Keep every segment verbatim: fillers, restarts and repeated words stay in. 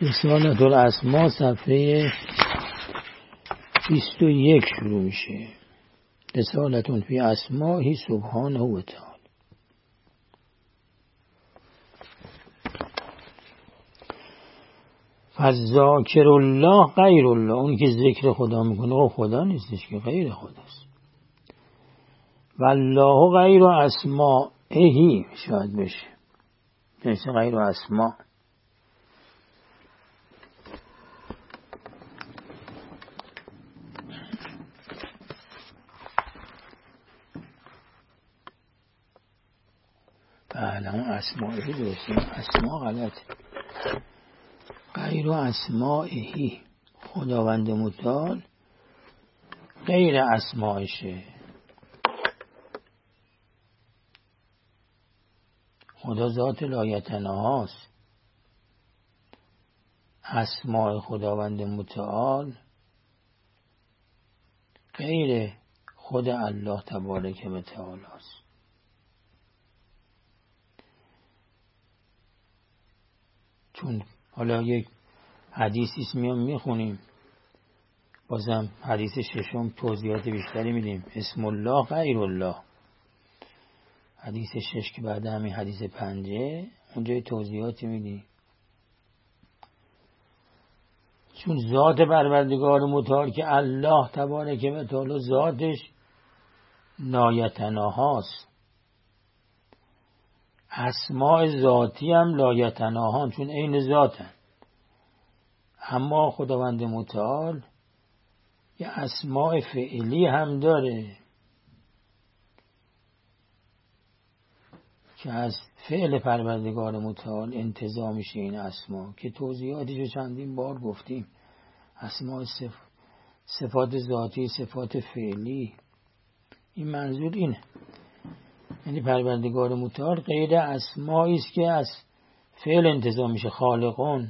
رسالة الاسما صفحه بیست و یک شروع میشه. رسالة فی اسمائه سبحانه و تعالی. فالذاکر الله غیر الله، اون که ذکر خدا میکنه او خدا نیستش که غیر خداست. والله غیر اسمائه شاید بشه، نیست غیر اسماء. بله اون اسمائه درسته، اسماء غلط. غیر اسمائه، خداوند متعال غیر اسمائشه. خدا ذات لایتناهاست. اسماء خداوند متعال غیر خود الله تبارک و تعالی است. چون حالا یک حدیثی میام میخونیم، بازم حدیث ششم توضیحات بیشتری میدیم. اسم الله غیر الله، حدیث شش که بعد همین حدیث پنجه اونجای توضیحاتی میدیم. چون ذات پروردگار متعال که الله تبارک و تعالی ذاتش لایتناهاست، اسماء ذاتی هم لایتناهان چون عین ذاتن. اما خداوند متعال یه اسماء فعلی هم داره که از فعل پروردگار متعال انتزاع میشه این اسما، که توضیحاتش رو چندین بار گفتیم. اسماء صف... صفات ذاتی، صفات فعلی، این منظور اینه. یعنی پروردگار متعال غیر اسمایی است که از فعل انتزاع میشه. خالقون،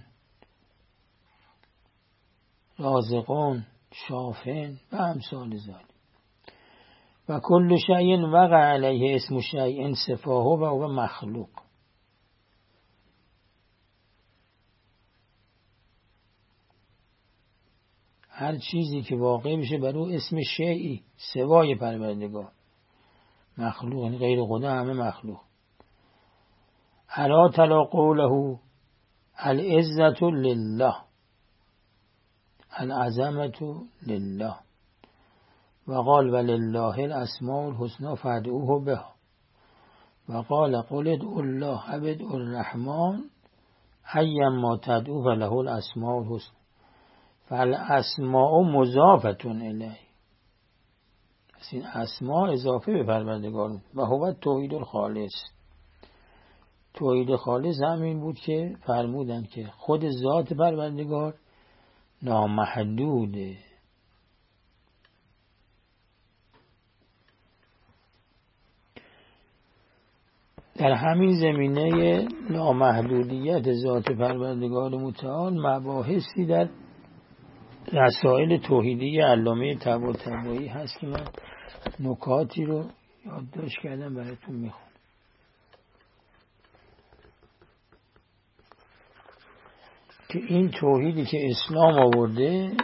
رازقون، شافن و امثال ذلک. و کل شیء وقع علیه اسم شیء صفاه و هو مخلوق. هر چیزی که واقع میشه بر او اسم شیئی سوای پروردگار، مخلوق، یعنی غیر خدا همه مخلوق. الا تلا قوله العزة لله، العظمة لله. وقال ولله الاسماء الحسنى فادعوه بها. وقال قل ادعوا الله او ادعوا الرحمن ايما تدعوا فله الاسماء الحسنى. فالاسماء مضافة الیه، این اسماء اضافه به پروردگار. و هو توحید الخالص. توحید خالص همین بود که فرمودن که خود ذات پروردگار نامحدوده. در همین زمینه نامحدودیت ذات پروردگار متعال مباحثی در رسائل توحیدی علامه طباطبایی هست که من نکاتی رو یادداشت کردم براتون میخونم. که این توحیدی که اسلام آورده،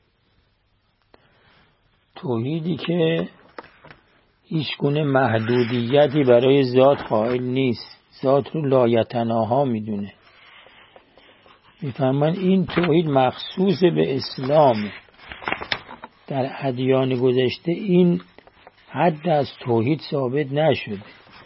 توحیدی که هیچ گونه محدودیتی برای ذات قائل نیست، ذات رو لایتناها میدونه. میفهمن این توحید مخصوص به اسلام. در ادیان گذشته این حد از توحید ثابت نشده.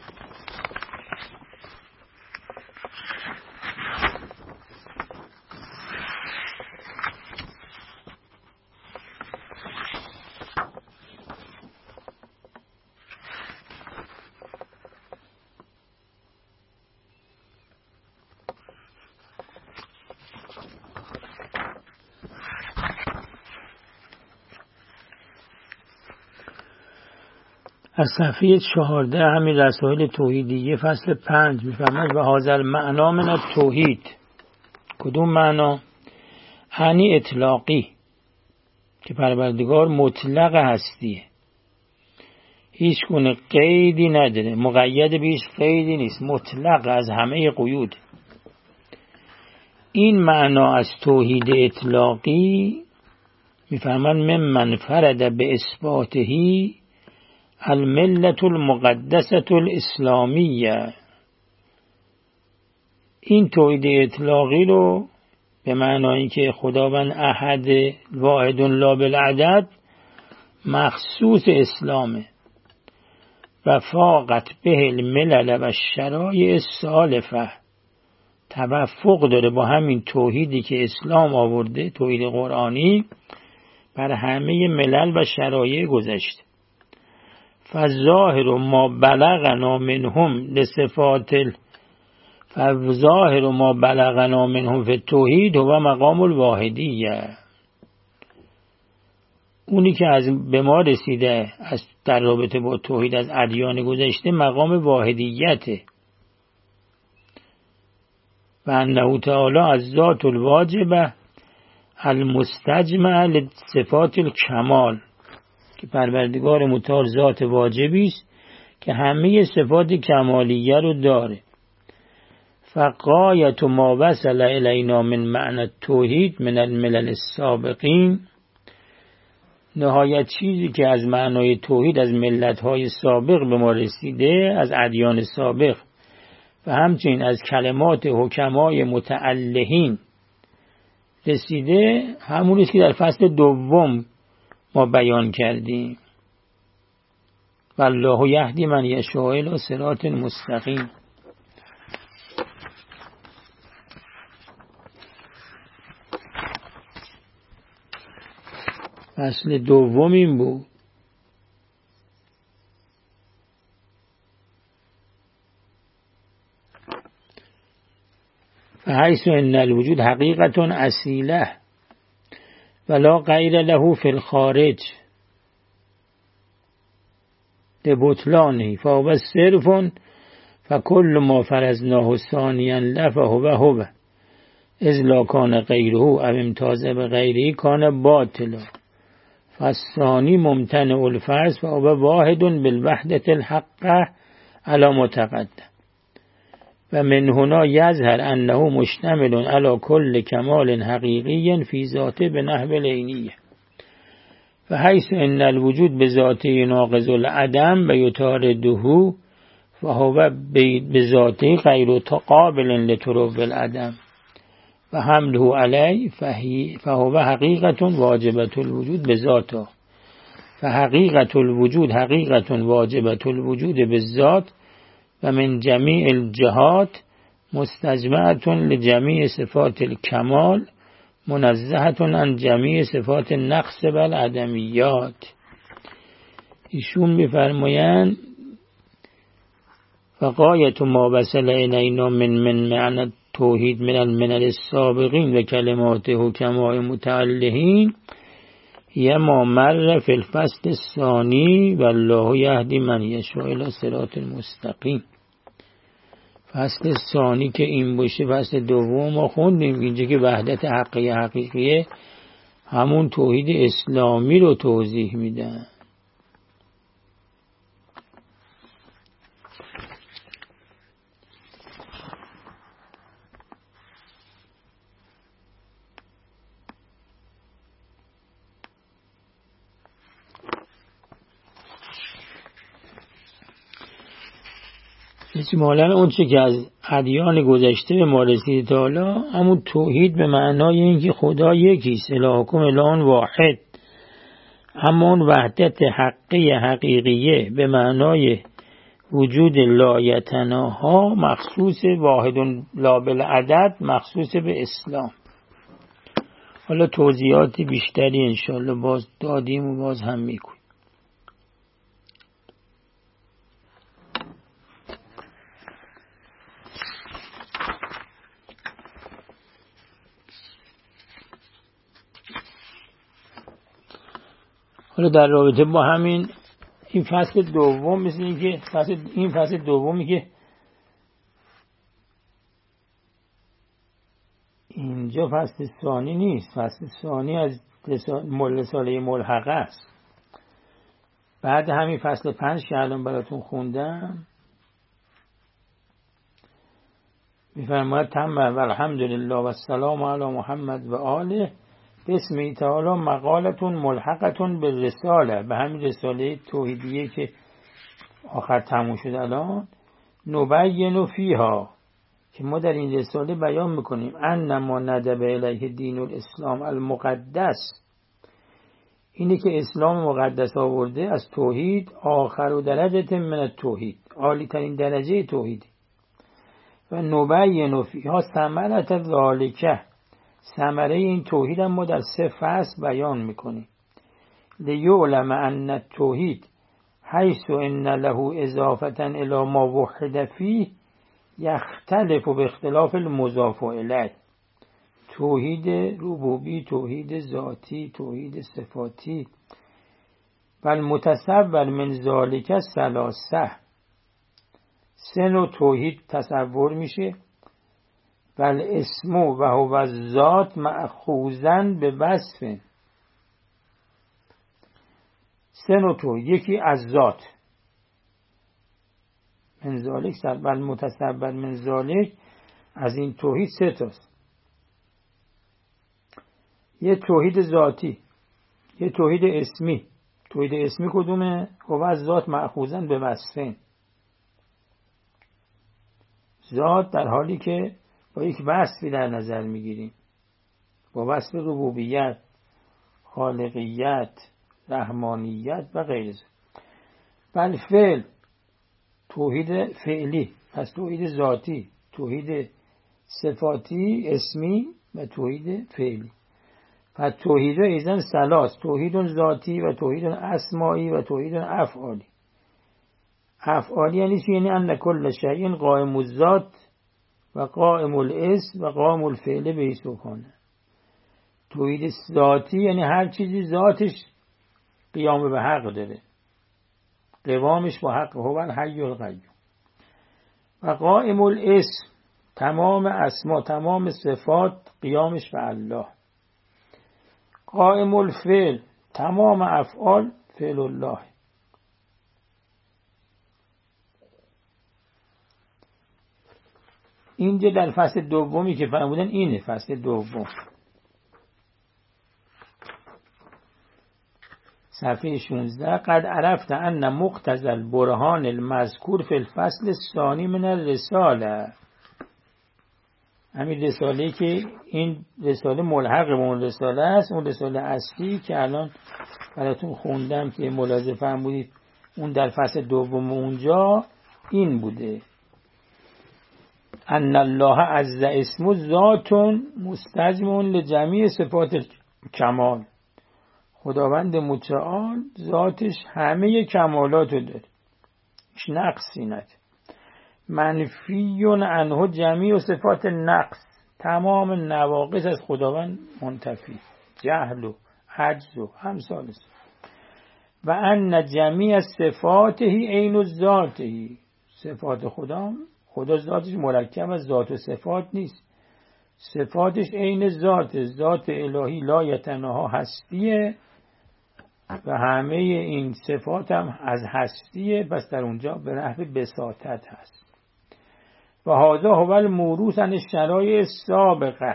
از صفحه چهارده همین رسائل توحیدیه فصل پنج میفهمد و هازل معنا من توحید. کدوم معنا؟ یعنی اطلاقی، که پروردگار مطلق هستیه، هیچ گونه قیدی نداره، مقید به هیچ قیدی نیست، مطلق از همه قیود. این معنا از توحید اطلاقی میفرمان ممن فرد به اثباتهی الملت المقدسة الاسلامیه. این توحید اطلاقی رو به معنای که خداوند احد واحد لا بالعدد مخصوص اسلامه و فاقت به الملل و شرایع السالفه، توفق داره با همین توحیدی که اسلام آورده، توحید قرآنی، بر همه ملل و شرایع گذشته. فظاهر ما بلغنا منهم لصفات فظاهر ما بلغنا منهم فی التوحید و مقام الواحدیه. اونی که از به ما رسیده از در رابطه با توحید از ادیان گذشته مقام واحدیته. و انه تعالی از ذات الواجبه المستجمع لصفات الکمال، که پروردگار متعال ذات واجبی است که همه صفات کمالیه رو داره. فغایت ما وصل الینا من معنی التوحید من الملل السابقین، نهایت چیزی که از معنای توحید از ملت‌های سابق به ما رسیده، از ادیان سابق و همچنین از کلمات حکمای متعلهین رسیده، همونی که در فصل دوم ما بیان کردیم. والله یهدی من یشاء الی صراط مستقیم. فصل دوم این بود. فحیث ان الوجود حقیقت اصیله ولا غیر له فی الخارج لبطلانه فهو صرف فکل ما فرضناه ثانیا لفهو هو اذ لا کان غیره او امتاز به غیره کان باطلا فالثانی ممتنع الفرض فهو واحد بالوحدة الحقه علی متقدم و من هنا یظهر انه مشتمل علی کل کمال حقیقی فی ذاته به نحو العینیه و حیث ان الوجود به ذاته ناقض العدم و یطارده فهو به ذاته غیر قابل لطرق العدم و حمله علی فهو حقیقت واجبت الوجود به ذاته فحقیقت الوجود حقیقت واجبت الوجود به ذات و من جمیع الجهات مستجمعة لجمیع صفات الکمال منزهة عن جمیع صفات النقص و العدمیات. ایشون میفرمایند فغایت ما وصل الینا من من معنی توحید من الملل السابقین و کلمات حکماء متعلهین یه ما مر فی الفصل الثانی والله یهدی من یشاء الی صراط المستقیم. فصل ثانی که این باشه، فصل دوم ما خوندیم اینجا که وحدت حقی حقیقیه همون توحید اسلامی رو توضیح میدن. اجمالاً اون چه که از ادیان گذشته به ما رسیده تا حالا همون توحید به معنای اینکه خدا یکیست، الهکم اله واحد، همون وحدت حقی حقیقیه به معنای وجود لایتناها مخصوص واحد لا بالعدد مخصوص به اسلام. حالا توضیحات بیشتری انشالله باز دادیم و باز هم میکنیم. حالا در رابطه با همین این فصل دوم مثل این که فصل این فصل دومی که اینجا فصل ثانی نیست، فصل ثانی از رساله ملحقه است. بعد همین فصل پنج که الان براتون خوندم میفرماید تم و الحمدلله و السلام علی محمد و آله بسم تعالی مقالتون ملحقتون به رساله، به همین رساله توحیدیه که آخر تموم شد الان. نبین فیها، که ما در این رساله بیان میکنیم انما ندب الیه دین الاسلام المقدس، اینه که اسلام مقدس آورده از توحید، آخر و درجه من التوحید، عالی ترین درجه توحید. و نبین فیها ثمرة ذالکه، ثمره این توحید هم ما در سه فصل بیان میکنیم. لیعلم ان التوحید حیث ان له اضافة الی ما وحد فیه یختلف باختلاف المضاف الیه. توحید ربوبی، توحید ذاتی، توحید صفاتی. و المتصور من ذالک ثلاثه، سه نوع توحید تصور میشه. و الاسم و هو الذات مأخوذاً به وصف، سه نوع توحید، یکی از ذات من ذالک، و المتصور من ذالک، از این توحید سه تاست. یه توحید ذاتی، یه توحید اسمی. توحید اسمی کدومه؟ هو از ذات مأخوذاً به وصفین، ذات در حالی که با یک وصفی در نظر میگیریم، با وصف ربوبیت، خالقیت، رحمانیت و غیره. بل فعل، توحید فعلی، پس توحید ذاتی، توحید صفاتی اسمی و توحید فعلی. پس توحید ایزن ثلاث، توحید ذاتی و توحید اسمایی و توحید افعالی. افعالی یعنی چی؟ یعنی ان کل شیء قائم الذات و قائم الاسم و قائم الفعل به سبحانه. توحید ذاتی یعنی هر چیزی ذاتش قیام به حق داره، قوامش با حق، هو الحی القیوم. و قائم الاسم، تمام اسما، تمام صفات قیامش به الله. قائم الفعل، تمام افعال فعل الله. اینجا در فصل دومی که فرمودن اینه، فصل دوم صفحه شانزده. قد عرفت ان مقتضى البرهان المذکور فی الفصل الثانی من الرساله، همین رساله که این رساله ملحق به اون رساله است، اون رساله اصلی که الان براتون خوندم که ملاحظه فرمودید اون در فصل دوم اونجا این بوده. ان الله عز اسم ذات مستجمع لجمیع صفات کمال، خداوند متعال ذاتش همه کمالات رو داره، هیچ نقصی نداره. منفی عنه جمیع صفات نقص، تمام نواقص از خداوند منتفی، جهل و عجز و امثال. و ان جمیع صفاته عین ذاته، صفات خدا، خدا ذاتش مرکب از ذات و صفات نیست، صفاتش عین ذات، ذات الهی لا یتناها هستیه و همه این صفات هم از هستیه، پس در اونجا به نحو بساطت هست. و هذا هو الموروث عن الشرایع السابقه،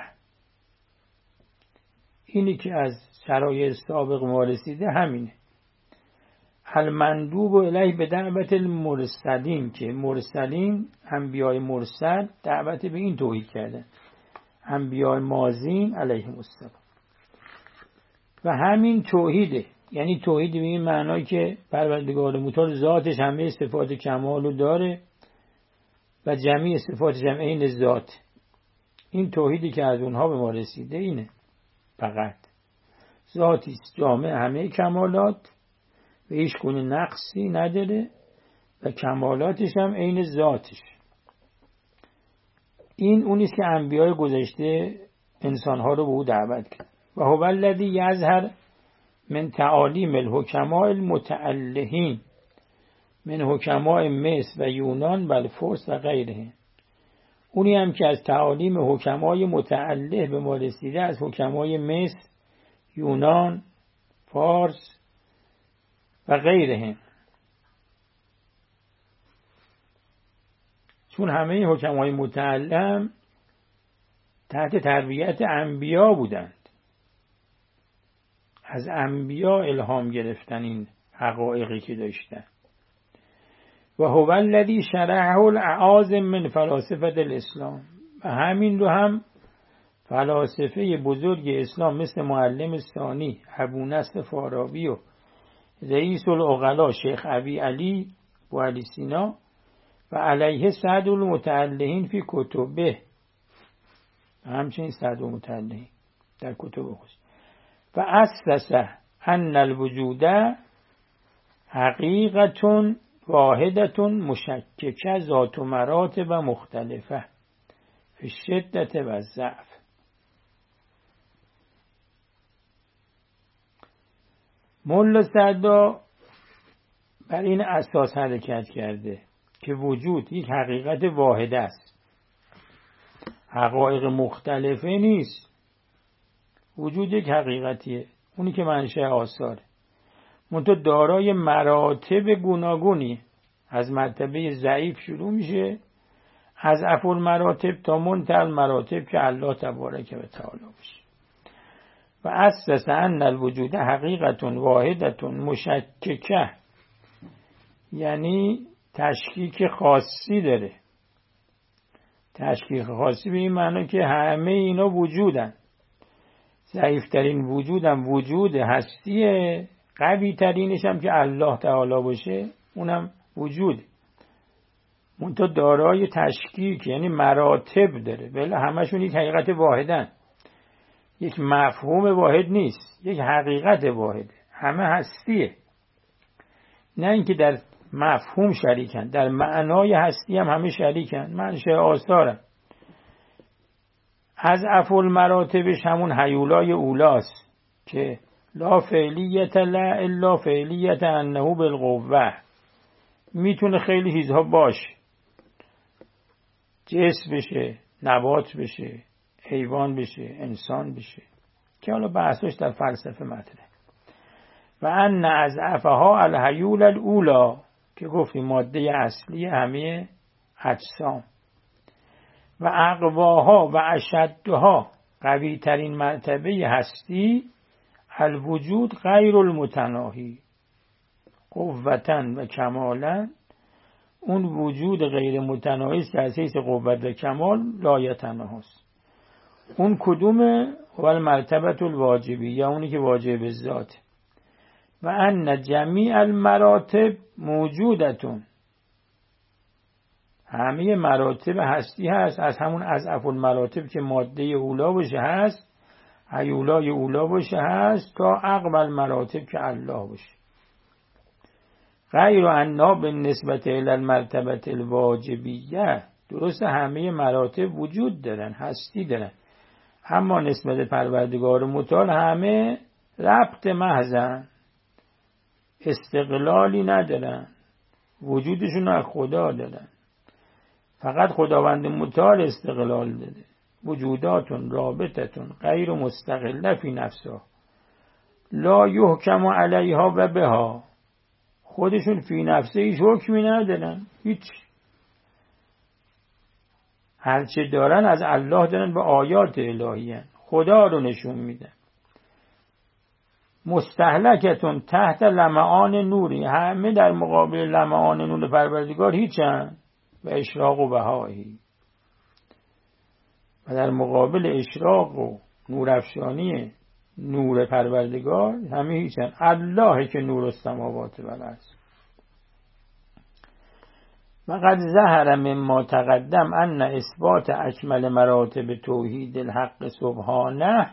اینی که از شرایع سابق ما رسیده همینه. المندوب الیه به دعوت المرسلین، که مرسلین انبیای مرسل دعوت به این توحید کردن، انبیای ماضین علیهم السلام. و همین توحیده، یعنی توحید به این معنایی که پروردگار متعال ذاتش همه صفات کمال رو داره و جمعی صفاتش هم عین ذات. این توحیدی که از اونها به ما رسیده اینه، فقط ذاتی جامع همه کمالات و هیچ گونه نقصی نداره و کمالاتش هم عین ذاتش. این اونیست که انبیای گذشته انسانها رو به او دعوت کرد. و هو الذی یظهر من تعالیم الحکماء المتألهین من حکماء مصر و یونان و الفرس و غیره. اونی هم که از تعالیم حکمای متأله به ما رسیده، از حکمای مصر، یونان، فارس و غیره. چون همه حکمای متعلم تحت تربیت انبیا بودند، از انبیا الهام گرفتن این حقایقی که داشتن. و هو الذی شرعه الاعاظم من فلاسفه الاسلام، و همین رو هم فلاسفه بزرگ اسلام مثل معلم ثانی ابو نصر فارابی و رئیس العقلا شیخ ابی علی بو علی سینا و علیه سعد المتعلقین فی کتبه، همچنین سعد المتعلقین در کتب خود، و اسس ان الوجود حقیقت واحدت مشککه ذات مراتب مختلفه فی الشدت و الضعف. ملا سعدا بر این اساس حرکت کرده که وجود یک حقیقت واحد است، حقایق مختلفه نیست. وجود یک حقیقتیه، اونی که منشأ آثاره، منتها دارای مراتب گوناگونی، از مرتبه ضعیف شروع میشه، از افول مراتب تا منتهی مراتب که الله تبارک و تعالی باشه. و اسس ان الوجود حقیقت واحدت مشککه، یعنی تشکیک خاصی داره. تشکیک خاصی به این معنی که همه اینا وجودن، ضعیفترین وجودم وجود هستیه، قوی ترینش هم که الله تعالی باشه اونم وجود، منتها دارای تشکیک یعنی مراتب داره، ولی همشون یک حقیقت واحدن، یک مفهوم واحد نیست، یک حقیقت واحده، همه هستیه. نه اینکه در مفهوم شریکن، در معنای هستی هم همه شریکن، منشأ آثارن. از افول مراتبش همون هیولای اولاست که لا فعلیت لا الا فعلیت انه بالقوه، میتونه خیلی چیزها باشه، جسم بشه، نبات بشه، حیوان بشه، انسان بشه، که حالا بحثش در فلسفه مطرحه. و ان از افها الهیول الاولا، که گفتیم ماده اصلی همه اجسام، و اقواها و اشدها، قوی ترین مرتبه هستی، الوجود غیر المتناهی، قوتاً و کمالاً، اون وجود غیر متناهی است که از حیث قوت و کمال لایتناهاست. اون کدومه؟ اول مرتبه الواجبیه، اونی که واجب ذات. و ان جمیع المراتب موجودتون، همه مراتب هستی هست، از همون اضعف المراتب که ماده اولا باشه هست، هیولای اولا باشه هست، تا اقبل مراتب که الله باشه. غیر انا بالنسبه الی المرتبه الواجبیه، درست همه مراتب وجود دارن، هستی دارن، اما نسبت پروردگار متعال همه ربط محضن، استقلالی ندارن، وجودشون از خدا دارن، فقط خداوند متعال استقلال داده. وجوداتون رابطتون غیر مستقله فی نفسها لا یحکم علیها و بها، خودشون فی نفسه هیچ حکمی ندارن، هیچ، هرچه دارن از الله دارن، به آیات الهیه خدا رو نشون میدن. مستهلکتون تحت لمعان نوری، همه در مقابل لمعان نور پروردگار هیچن، و اشراق و بهایی، و در مقابل اشراق و نورافشانی نور پروردگار همه هیچن. الله که نور السماوات و الارض. و قد ظهر مما تقدم ان اثبات اکمل مراتب توحید الحق سبحانه،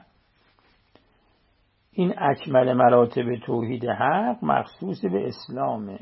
این اکمل مراتب توحید حق مخصوص به اسلامه.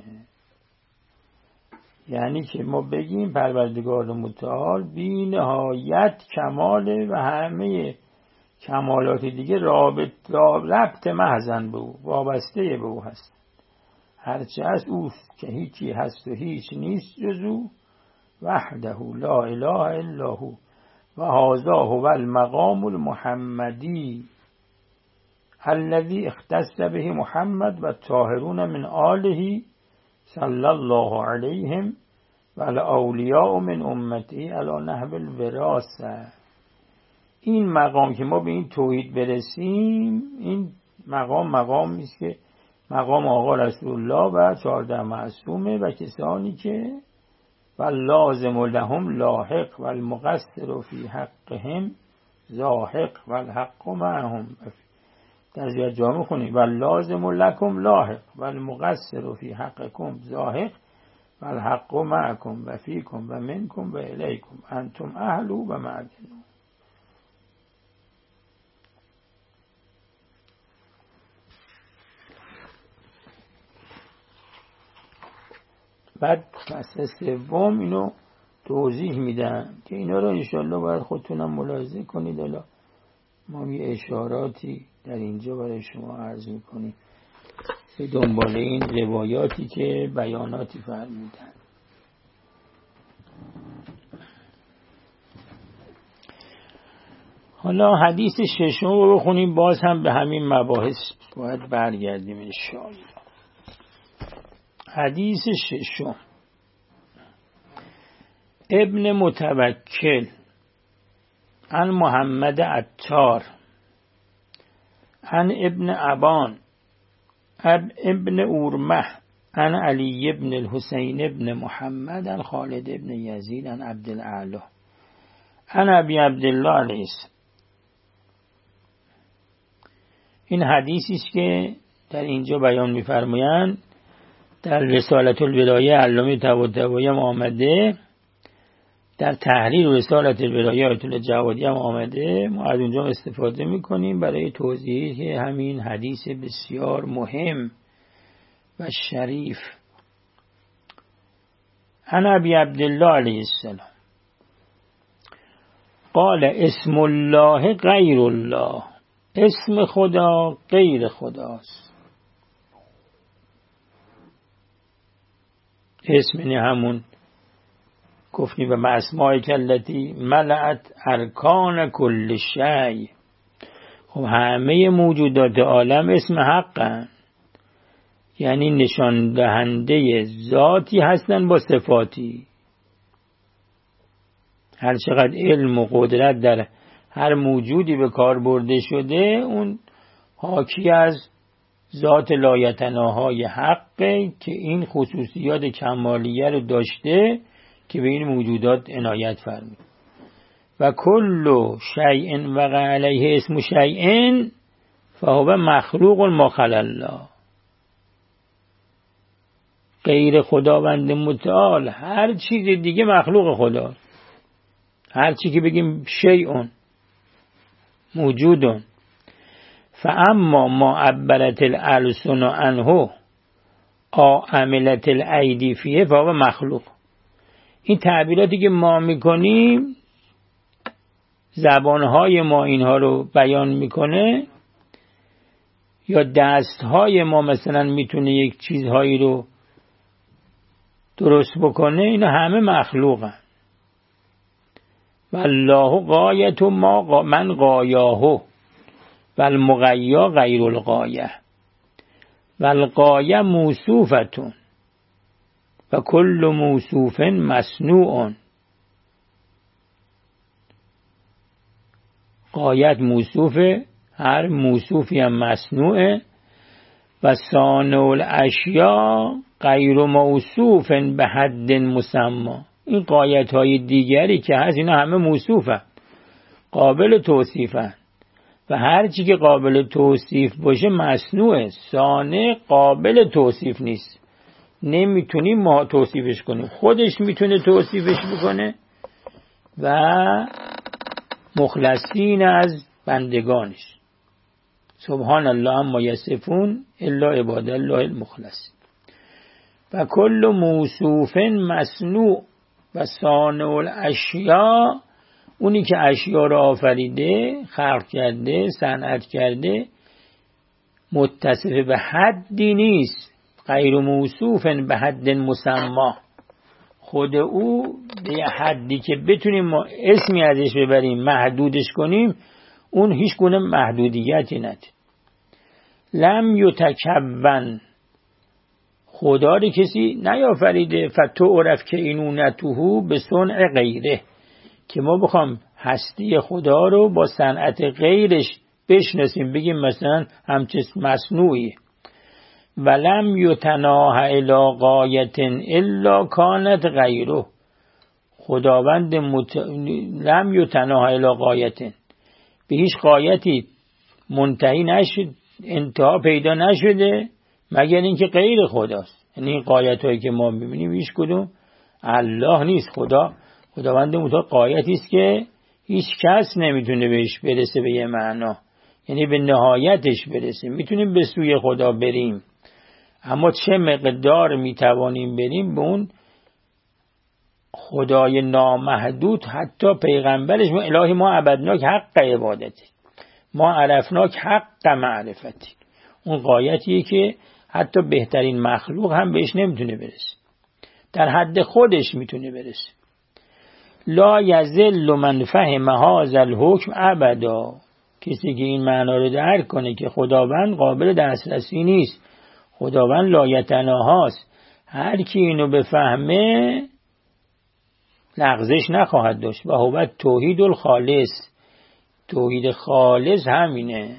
یعنی که ما بگیم پروردگار متعال بی نهایت کماله و همه کمالات دیگه رابط ربط محضن به او، وابسته به او هست. هرچه از اوست که هیچی هست و هیچ نیست جز او، وحده لا اله الا هو، و هذا هو المقام المحمدی الذي اختص به محمد و الطاهرون من آله صلی الله علیهم والاولیاء من امتی علی نحو الوراثه. این مقام که ما به این توحید برسیم، این مقام مقامی است که مقام آقا رسول الله و چهارده معصومه و کسانی که واللازم لهم لاحق والمقصر فی حقهم زاحق والحق معهم. در زیاد جامع خونیم واللازم لکم لاحق والمقصر فی حقکم زاحق والحق معکم و فیکم و منکم و الیکم انتم اهل و معدنون. بعد فصل سوم اینو توضیح میدن که اینا رو انشالله باید خودتونم ملاحظه کنید. حالا ما یه اشاراتی در اینجا برای شما عرض میکنیم به دنبال این روایاتی که بیاناتی فرمودن. حالا حدیث ششم رو بخونیم، باز هم به همین مباحث باید برگردیم انشالله. حدیث ششم: ابن متوکل عن محمد عطار عن ابن ابان ابن اورمه عن علی ابن الحسین ابن محمد عن خالد ابن یزید عن عبد الاعلی عن ابی عبدالله علیه. این حدیثی است که در اینجا بیان می‌فرمایند در رسالت الولایه علامه طباطبایی هم آمده، در تحریر رسالت الولایه آیت الله جوادی هم آمده. ما از اونجا استفاده میکنیم برای توضیح همین حدیث بسیار مهم و شریف. عن ابی عبدالله علیه السلام قال اسم الله غیر الله، اسم خدا غیر خداست. اسم یعنی همون گفتیم و اسماء کلتی ملأت ارکان کل شیء. خب همه موجودات عالم اسم حقن، یعنی نشان دهنده ذاتی هستن با صفاتی. هر چقدر علم و قدرت در هر موجودی به کار برده شده، اون حاکی از ذات لایتناهای حقه که این خصوصیات کمالیه رو داشته که به این موجودات عنایت فرمود. و کل شیء وقع علیه اسم شیء فهو مخلوق ما خلا الله. غیر خداوند متعال هر چیز دیگه مخلوق خدا. هر چی که بگیم شیء موجودون. فاما ما عبرت الالسن عنه آ عملت الایدی فیه فهو مخلوق. این تعبیراتی که ما میکنیم، زبانهای ما اینها رو بیان میکنه، یا دستهای ما مثلا میتونه یک چیزهایی رو درست بکنه، اینا همه مخلوقن. والله غایت ما من غایاه والمغیا غیر الغایه والغایه موصوفتون و کل موصوف مصنوع. غایت موصوفه، هر موصوفی هم مصنوعه. و صانع الاشیاء غیر موصوف به حد مسمى. این غایت های دیگری که هست اینا همه موصوفه، قابل توصیفه، و هر چی که قابل توصیف باشه مصنوعه. صانع قابل توصیف نیست، نمیتونیم ما توصیفش کنیم، خودش میتونه توصیفش بکنه و مخلصین از بندگانش. سبحان الله اما یصفون الا عباد الله المخلصین. و کل موصوف مصنوع و صانع الاشیاء، اونی که اشیا را آفریده، خلق کرده، صنعت کرده، متصف به حدی نیست. غیر موصوف به حد مسما. خود او به حدی که بتونیم ما اسمی ازش ببریم، محدودش کنیم، اون هیچ گونه محدودیتی نداره. لم یتکون خدا رو کسی نیافریده. فتعرف که اینونتوهو به صنع غیره، که ما بخوام هستی خدا رو با صنعت غیرش بشناسیم، بگیم مثلا همچه مصنوعی. ولم یتناه الی غایت الا کانت غیره، خداوند مت... لم یتناه الی غایت، به هیچ غایتی منتهی نشد، انتها پیدا نشده مگر اینکه غیر خداست. یعنی این غایت هایی که ما میبینیم هیچ کدوم الله نیست. خدا خداوند متعال غایتی است که هیچ کس نمیتونه بهش برسه به یه معنا، یعنی به نهایتش برسه. میتونیم به سوی خدا بریم، اما چه مقدار میتوانیم بریم به اون خدای نامحدود. حتی پیغمبرش ما الهی ما عبدناک حق عبادتی، ما عرفناک حق معرفتی، اون غایتیه که حتی بهترین مخلوق هم بهش نمیتونه برسه، در حد خودش میتونه برسه. لا یذل من فهم هذا الحکم ابدا، کسی که این معنا رو درک کنه که خداوند قابل دسترسی نیست، خداوند لایتناهاست، هر کی اینو بفهمه لغزش نخواهد داشت. و هو توحید الخالص، توحید خالص همینه.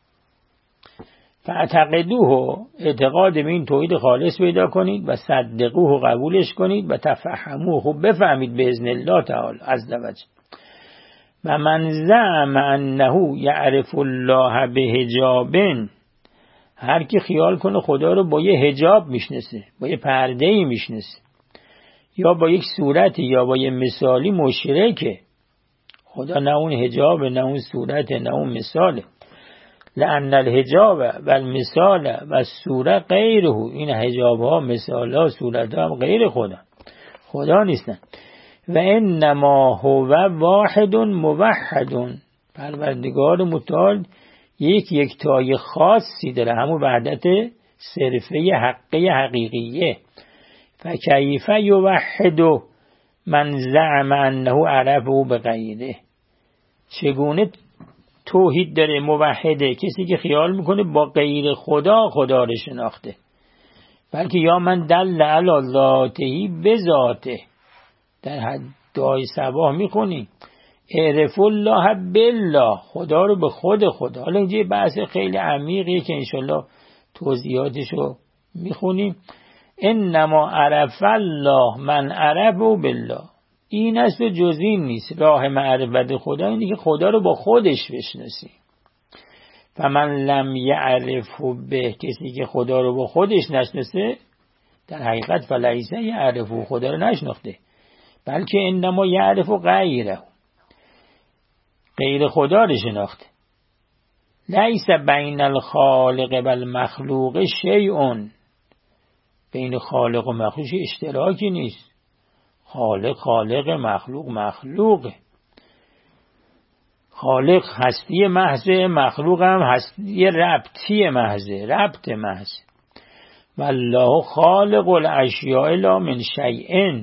فاعتقدوه، اعتقاد به این توحید خالص پیدا کنید و صدقوه، قبولش کنید و تفهموه، خوب بفهمید باذن الله تعالی عز وجل. و من زعم انه یعرف الله بحجاب، هر کی خیال کنه خدا رو با یه حجاب میشناسه، با یه پرده‌ای میشناسه، یا با یک صورتی یا با یه مثالی، مشرکه. خدا نه اون حجاب، نه اون صورت، نه اون مثاله. لأن الحجاب و المثال و الصوره غیره، این حجاب ها، مثال ها، صورت ها غیر خدا، خدا نیستن. و انما هو واحد موحد، پروردگار متعال یک یکتای خاصی داره، همون وحدت صرفه حقه حقیقیه. فکیف یوحد من زعم انه عرفه بغیره، چگونه توحید داره موحده کسی که خیال میکنه با غیر خدا خدا رو شناخته، بلکه یا من دل علی ذاته بذاته. در حد دعای صباح میخونی اعرف الله بالله، خدا رو به خود خدا. حالا اینجا بحث خیلی عمیقیه که انشالله توضیحاتش رو میخونیم. انما عرف الله من عرفه بالله، این است و جز این نیست. راه معرفت خدا اینه که خدا رو با خودش بشناسی. فمن لم یعرفه به، کسی که خدا رو با خودش نشناسه در حقیقت فلیسه یعرفه، خدا رو نشناخته، بلکه انما یعرف غیره، غیر خدا رو شناخته. لیس بین الخالق و المخلوق شیء، بین خالق و مخلوق اشتراکی نیست. خالق خالق، مخلوق مخلوق. خالق هستی محضه، مخلوق هم هستی ربطی محضه، ربط محض. والله خالق الاشیاء لا من شیء،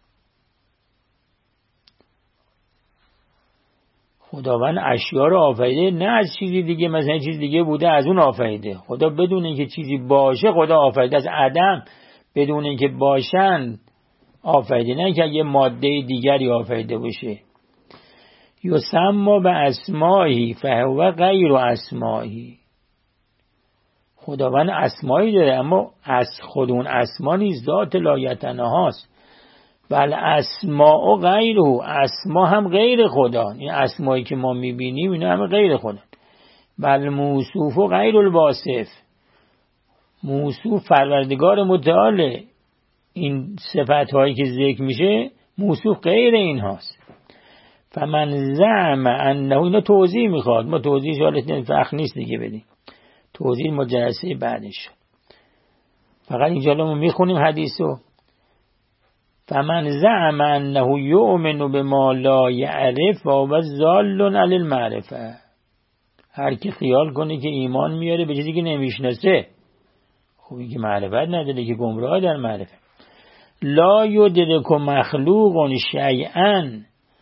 خداوند اشیا رو آفریده نه از چیزی دیگه، مثلا چیز دیگه بوده از اون آفریده. خدا بدون اینکه چیزی باشه خدا آفریده، از عدم بدون اینکه باشن آفریده، نه که یه ماده دیگری آفریده باشه. یسمى به اسمایی فهو غیر اسمایی، خداوند اسمایی داره اما از خود اون اسما نیست، ذات لایتناهاست. بل اسماء غیره، اسما هم غیر خدا، این اسمایی که ما میبینیم اینا هم غیر خدا. بل موصوف و غیر الواصف، موصوف پروردگار متعاله، این صفت هایی که ذکر میشه موصوف غیر این هاست. فمن زعم انه، اینا توضیح میخواد، ما توضیح حالت وقت نیست دیگه بدیم، توضیح ما جلسه بعدش، فقط اینجا ما میخونیم حدیثو. فمن زعم انه یؤمن بما لا یعرف و هو ضال علی المعرفه، هر کی خیال کنه که ایمان میاره به چیزی که نمیشناسه، خب این که معرفت نداره، که گمراه در معرفه. لا یدرک مخلوق شیئا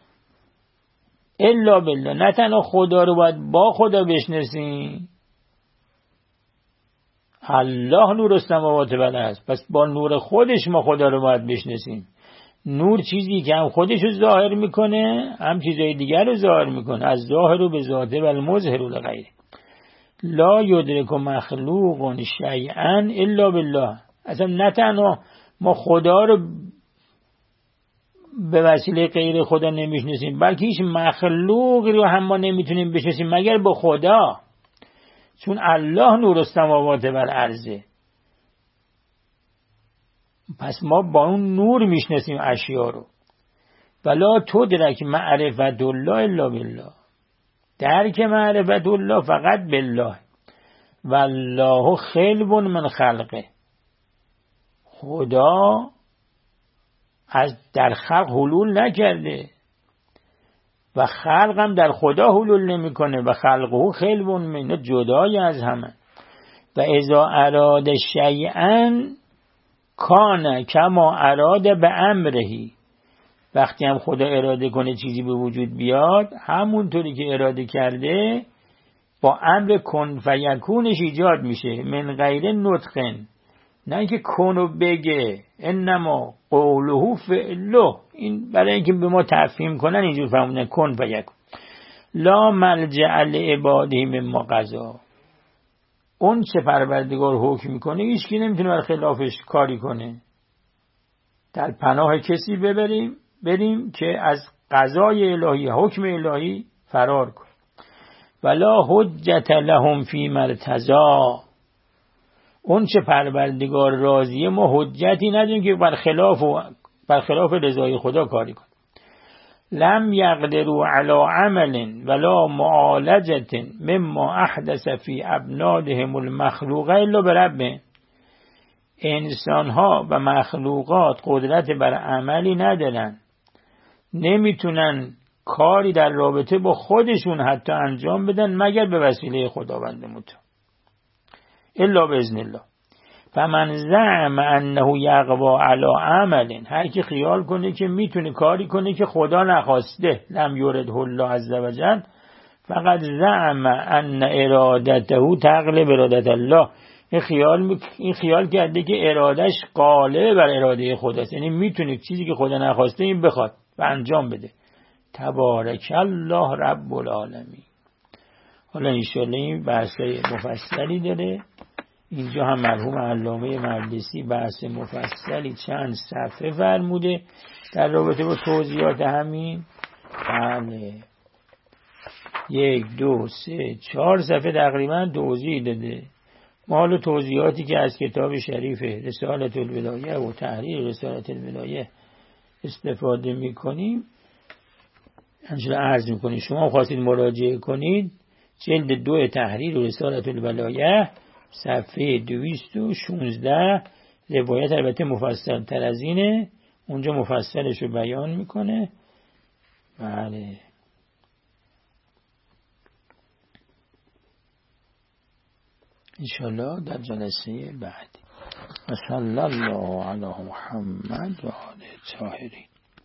الا بالله، نه تنها خدا رو باید با خدا بشناسیم، الله نور السماوات و الارض. پس با نور خودش ما خدا رو باید بشناسیم. نور چیزی که هم خودش رو ظاهر میکنه هم چیزای دیگر رو ظاهر میکنه. از ظاهر و به ذاته و المظهر لغیره. لا یدرک مخلوق شیئا الا بالله. اصلا نه تنها ما خدا رو به وسیله غیر خدا نمیشناسیم، بلکه هیچ مخلوقی رو هم ما نمیتونیم بشناسیم مگر با خدا، چون الله نور السماوات و الارض. پس ما با اون نور میشناسیم اشیا رو. ولا تدرک معرفت الله الا بالله. درک معرفت الله فقط بالله. والله خلب من خلقه. خدا از در خلق حلول نکرده و خلق هم در خدا حلول نمیکنه و خلقه خلب من، جدای از همه. و اذا اراد شیئا کان کما اراد به امرهی. وقتی هم خدا اراده کنه چیزی به وجود بیاد، همونطوری که اراده کرده با امر کن فیکونش ایجاد میشه. من غیر نطقن، نه اینکه کنو بگه، انما قوله فعله. این برای اینکه به ما تفهیم کنن اینجور فهمونه کن فیکون. لا ملجأ لعباده مما قضا. اون چه پروردگار حکم میکنه هیچ کی نمیتونه بر خلافش کاری کنه. در پناه کسی ببریم بریم که از قضای الهی، حکم الهی فرار کنه. ولا حجت لهم فی مرتضا. اون چه پروردگار راضیه ما حجتی نداریم که بر خلاف و بر خلاف رضای خدا کاری کنه. لم یقدروا علی عمل ولا معالجه مما احدث فی ابنادهم المخلوقه الا برب. انسانها و مخلوقات قدرت بر عملی ندارن، نمیتونن کاری در رابطه با خودشون حتی انجام بدن مگر به وسیله خداوند متعال، الا باذن الله. فمن زعم انه یقوا علی عمل. هر کی خیال کنه که میتونه کاری کنه که خدا نخواسته، لم یرده الله عز وجل، فقط زعم ان ارادته تغلب ارادت الله. این خیال این خیال کرده که ارادش غالب بر اراده خداست، یعنی میتونه چیزی که خدا نخواسته این بخواد و انجام بده. تبارک الله رب العالمین. حالا انشالله این بحثای مفصلی داره. اینجا هم مرحوم علامه مجلسی بحث مفصلی چند صفحه فرموده در رابطه با توضیحات همین. بله یک دو سه چهار صفحه تقریبا توضیح داده. ما حالا توضیحاتی که از کتاب شریف رسالة الولایه و تحریر رسالة الولایه استفاده میکنیم انشاءالله عرض میکنیم. شما خواستید مراجعه کنید جلد دو تحریر رسالة الولایه صفحه دویست و شانزده، روایت البته مفصل تر از اینه، اونجا مفصلش رو بیان میکنه. بله انشالله در جلسه بعد. و صلی الله علی محمد و آله الطاهرین.